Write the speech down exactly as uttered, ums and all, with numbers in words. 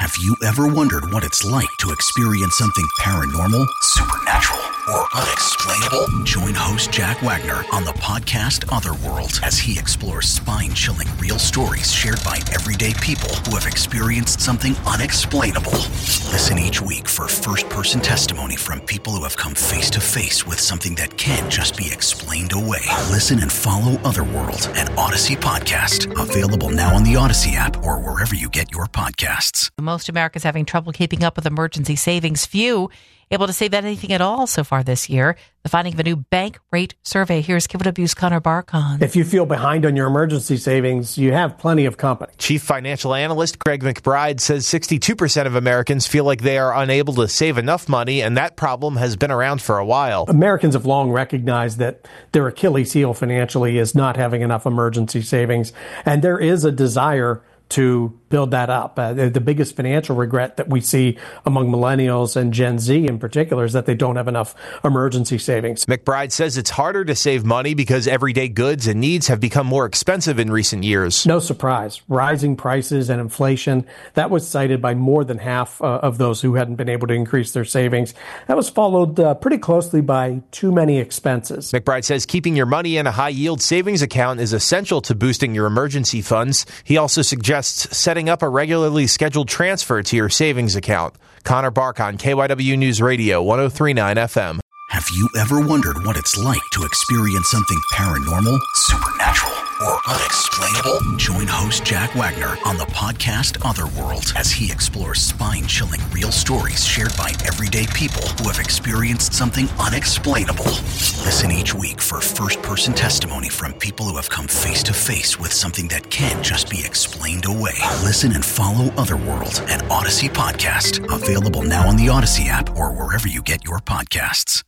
Have you ever wondered what it's like to experience something paranormal, supernatural, or unexplainable? Join host Jack Wagner on the podcast Otherworld as he explores spine-chilling real stories shared by everyday people who have experienced something unexplainable. Listen each week for first-person testimony from people who have come face-to-face with something that can't just be explained away. Listen and follow Otherworld, an Odyssey podcast, available now on the Odyssey app or wherever you get your podcasts. Most Americans having trouble keeping up with emergency savings. Few able to save anything at all so far this year. The finding of a new bank rate survey. Here's K W W's Connor Barkon. If you feel behind on your emergency savings, you have plenty of company. Chief Financial Analyst Greg McBride says sixty-two percent of Americans feel like they are unable to save enough money, and that problem has been around for a while. Americans have long recognized that their Achilles heel financially is not having enough emergency savings, and there is a desire to build that up. Uh, the biggest financial regret that we see among millennials and Gen Z in particular is that they don't have enough emergency savings. McBride says it's harder to save money because everyday goods and needs have become more expensive in recent years. No surprise. Rising prices and inflation, that was cited by more than half uh, of those who hadn't been able to increase their savings. That was followed uh, pretty closely by too many expenses. McBride says keeping your money in a high-yield savings account is essential to boosting your emergency funds. He also suggests setting up a regularly scheduled transfer to your savings account. Connor Barkon, K Y W News Radio, one oh three point nine F M. Have you ever wondered what it's like to experience something paranormal, supernatural, or unexplainable? Join host Jack Wagner on the podcast Otherworld as he explores spine-chilling real stories shared by everyday people who have experienced something unexplainable. Listen each week for first-person testimony from people who have come face-to-face with something that can't just be explained away. Listen and follow Otherworld, an Odyssey podcast, available now on the Odyssey app or wherever you get your podcasts.